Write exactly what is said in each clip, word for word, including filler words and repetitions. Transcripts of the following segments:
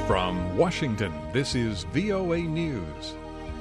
From Washington, this is V O A News.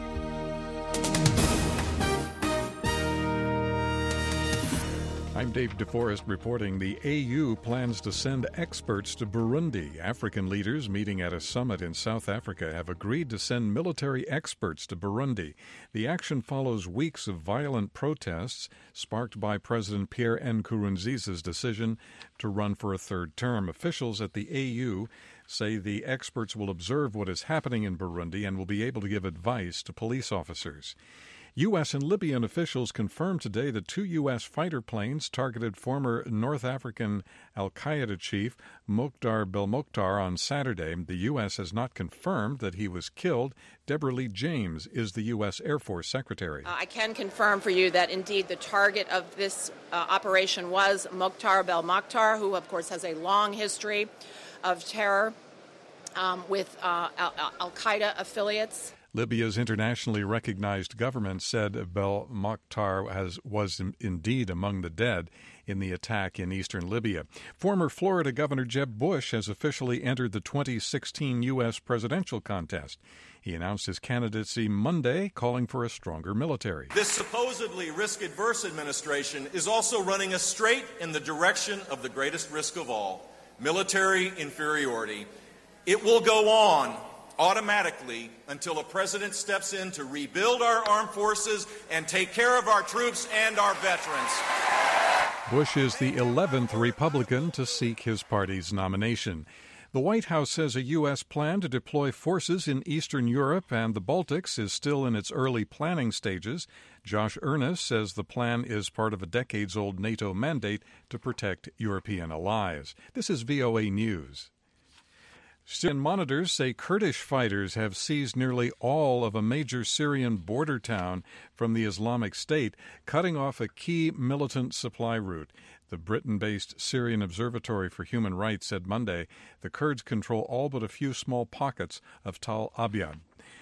I'm Dave DeForest reporting the A U plans to send experts to Burundi. African leaders meeting at a summit in South Africa have agreed to send military experts to Burundi. The action follows weeks of violent protests sparked by President Pierre Nkurunziza's decision to run for a third term. Officials at the A U say the experts will observe what is happening in Burundi and will be able to give advice to police officers. U S and Libyan officials confirmed today that two U S fighter planes targeted former North African al-Qaeda chief Mokhtar Belmokhtar on Saturday. The U S has not confirmed that he was killed. Deborah Lee James is the U S Air Force Secretary. Uh, I can confirm for you that indeed the target of this uh, operation was Mokhtar Belmokhtar, who of course has a long history of terror um, with uh, al-Qaeda affiliates. Libya's internationally recognized government said Belmokhtar has, was in, indeed among the dead in the attack in eastern Libya. Former Florida Governor Jeb Bush has officially entered the twenty sixteen U S presidential contest. He announced his candidacy Monday, calling for a stronger military. This supposedly risk-adverse administration is also running us straight in the direction of the greatest risk of all, military inferiority. It will go on automatically until a president steps in to rebuild our armed forces and take care of our troops and our veterans. Bush is the eleventh Republican to seek his party's nomination. The White House says a U S plan to deploy forces in Eastern Europe and the Baltics is still in its early planning stages. Josh Earnest says the plan is part of a decades-old NATO mandate to protect European allies. This is V O A News. Syrian monitors say Kurdish fighters have seized nearly all of a major Syrian border town from the Islamic State, cutting off a key militant supply route. The Britain-based Syrian Observatory for Human Rights said Monday the Kurds control all but a few small pockets of Tal Abyad.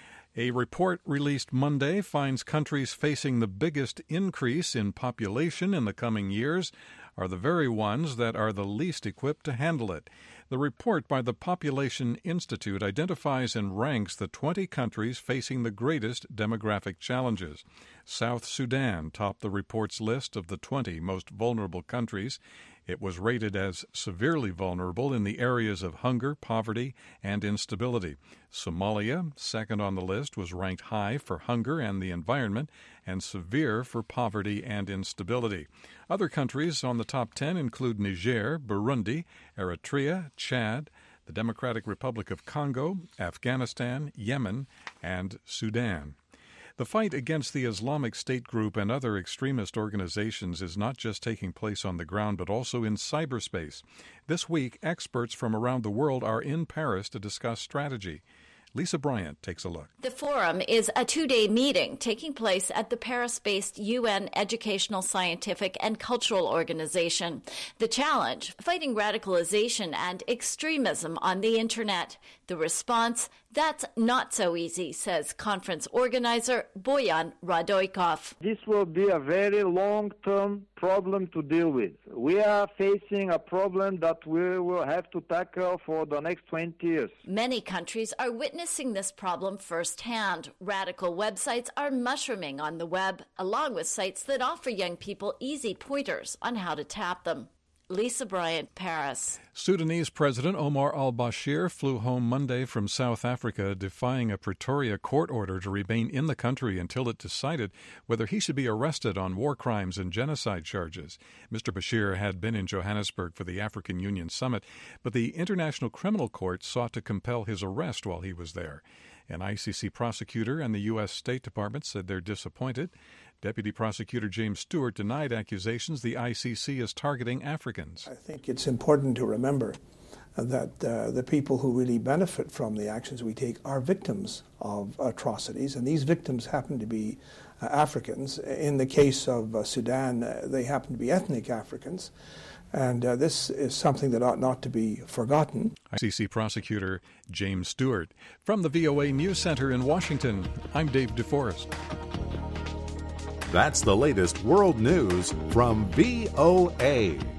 A report released Monday finds countries facing the biggest increase in population in the coming years are the very ones that are the least equipped to handle it. The report by the Population Institute identifies and ranks the twenty countries facing the greatest demographic challenges. South Sudan topped the report's list of the twenty most vulnerable countries. It was rated as severely vulnerable in the areas of hunger, poverty, and instability. Somalia, second on the list, was ranked high for hunger and the environment and severe for poverty and instability. Other countries on the top ten include Niger, Burundi, Eritrea, Chad, the Democratic Republic of Congo, Afghanistan, Yemen, and Sudan. The fight against the Islamic State group and other extremist organizations is not just taking place on the ground, but also in cyberspace. This week, experts from around the world are in Paris to discuss strategy. Lisa Bryant takes a look. The forum is a two-day meeting taking place at the Paris-based U N Educational, Scientific, and Cultural Organization. The challenge, fighting radicalization and extremism on the Internet. The response, that's not so easy, says conference organizer Boyan Radoikov. This will be a very long-term problem to deal with. We are facing a problem that we will have to tackle for the next twenty years. Many countries are witnessing this problem firsthand. Radical websites are mushrooming on the web, along with sites that offer young people easy pointers on how to tap them. Lisa Bryant, Paris. Sudanese President Omar al-Bashir flew home Monday from South Africa, defying a Pretoria court order to remain in the country until it decided whether he should be arrested on war crimes and genocide charges. Mister Bashir had been in Johannesburg for the African Union Summit, but the International Criminal Court sought to compel his arrest while he was there. An I C C prosecutor and the U S State Department said they're disappointed. Deputy Prosecutor James Stewart denied accusations the I C C is targeting Africans. I think it's important to remember that uh, the people who really benefit from the actions we take are victims of atrocities, and these victims happen to be uh, Africans. In the case of uh, Sudan, uh, they happen to be ethnic Africans. And uh, this is something that ought not to be forgotten. I C C Prosecutor James Stewart. From the V O A News Center in Washington, I'm Dave DeForest. That's the latest world news from V O A.